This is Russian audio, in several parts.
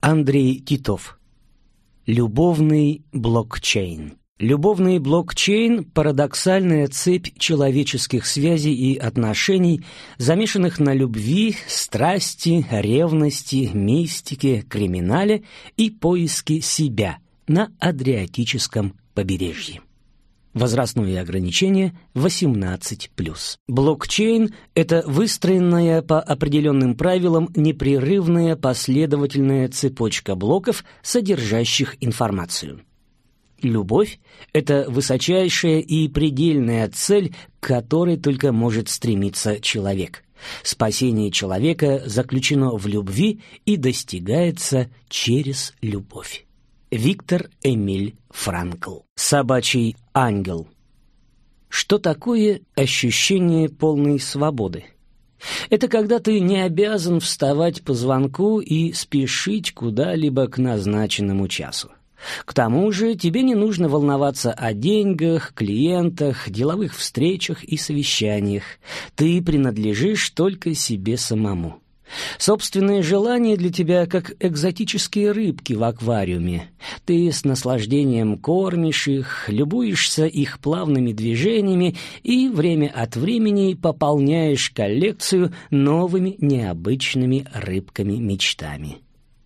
Андрей Титов. Любовный блокчейн. Любовный блокчейн – парадоксальная цепь человеческих связей и отношений, замешанных на любви, страсти, ревности, мистике, криминале и поиске себя на Адриатическом побережье. Возрастное ограничение 18+. Блокчейн – это выстроенная по определенным правилам непрерывная последовательная цепочка блоков, содержащих информацию. Любовь – это высочайшая и предельная цель, к которой только может стремиться человек. Спасение человека заключено в любви и достигается через любовь. Виктор Эмиль Франкл. Собачий ангел. Что такое ощущение полной свободы? Это когда ты не обязан вставать по звонку и спешить куда-либо к назначенному часу. К тому же тебе не нужно волноваться о деньгах, клиентах, деловых встречах и совещаниях. Ты принадлежишь только себе самому. Собственные желания для тебя как экзотические рыбки в аквариуме. Ты с наслаждением кормишь их, любуешься их плавными движениями и время от времени пополняешь коллекцию новыми необычными рыбками-мечтами.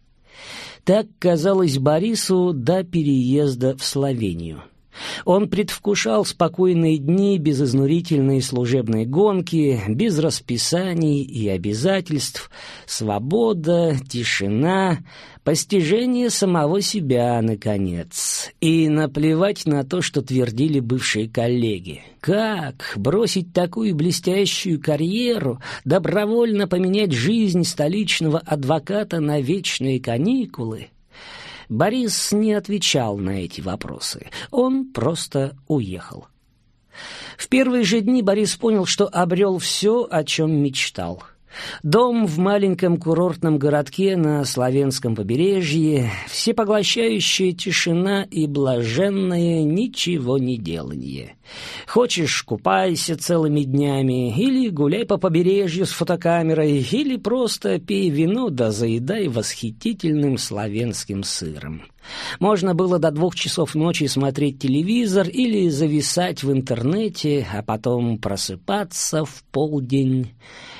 Так казалось Борису до переезда в Словению. Он предвкушал спокойные дни без изнурительной служебной гонки, без расписаний и обязательств, свобода, тишина, постижение самого себя, наконец. И наплевать на то, что твердили бывшие коллеги. Как бросить такую блестящую карьеру, добровольно поменять жизнь столичного адвоката на вечные каникулы? Борис не отвечал на эти вопросы. Он просто уехал. В первые же дни Борис понял, что обрел все, о чем мечтал. Дом в маленьком курортном городке на славянском побережье, всепоглощающая тишина и блаженное ничего не деланье. Хочешь — купайся целыми днями, или гуляй по побережью с фотокамерой, или просто пей вино да заедай восхитительным славянским сыром. Можно было до 2 часов ночи смотреть телевизор или зависать в интернете, а потом просыпаться в полдень.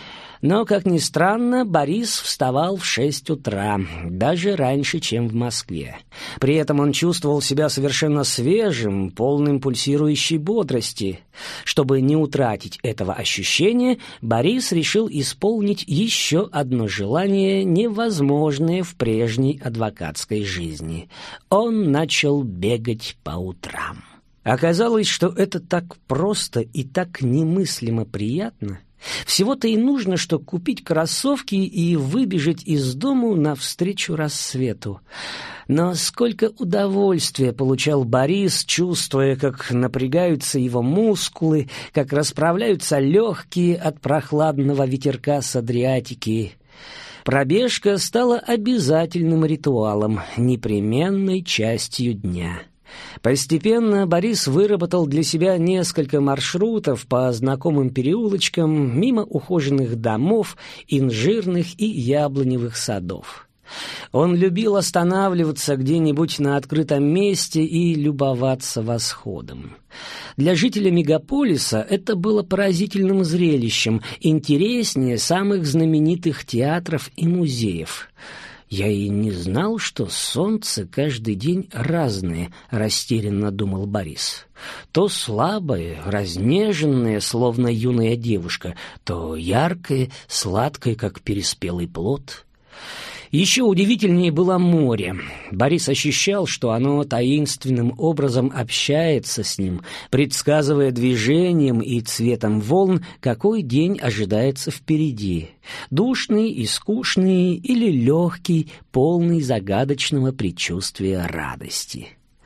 Но, как ни странно, Борис вставал в 6 утра, даже раньше, чем в Москве. При этом он чувствовал себя совершенно свежим, полным пульсирующей бодрости. Чтобы не утратить этого ощущения, Борис решил исполнить еще одно желание, невозможное в прежней адвокатской жизни. Он начал бегать по утрам. Оказалось, что это так просто и так немыслимо приятно. Всего-то и нужно, что купить кроссовки и выбежать из дому навстречу рассвету. Но сколько удовольствия получал Борис, чувствуя, как напрягаются его мускулы, как расправляются легкие от прохладного ветерка с Адриатики. Пробежка стала обязательным ритуалом, непременной частью дня. Постепенно Борис выработал для себя несколько маршрутов по знакомым переулочкам, мимо ухоженных домов, инжирных и яблоневых садов. Он любил останавливаться где-нибудь на открытом месте и любоваться восходом. Для жителя мегаполиса это было поразительным зрелищем, интереснее самых знаменитых театров и музеев. «Я и не знал, что солнце каждый день разное», — растерянно думал Борис. «То слабое, разнеженное, словно юная девушка, то яркое, сладкое, как переспелый плод». Еще удивительнее было море. Борис ощущал, что оно таинственным образом общается с ним, предсказывая движением и цветом волн, какой день ожидается впереди. Душный и скучный или легкий, полный загадочного предчувствия радости.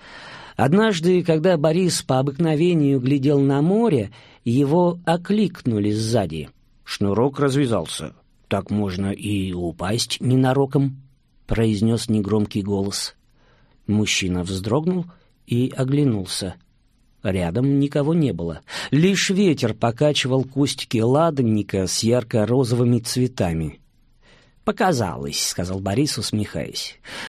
Однажды, когда Борис по обыкновению глядел на море, его окликнули сзади. «Шнурок развязался. Так можно и упасть ненароком», — произнес негромкий голос. Мужчина вздрогнул и оглянулся. Рядом никого не было. Лишь ветер покачивал кустики ладанника с ярко-розовыми цветами. «Показалось», — сказал Борис, усмехаясь.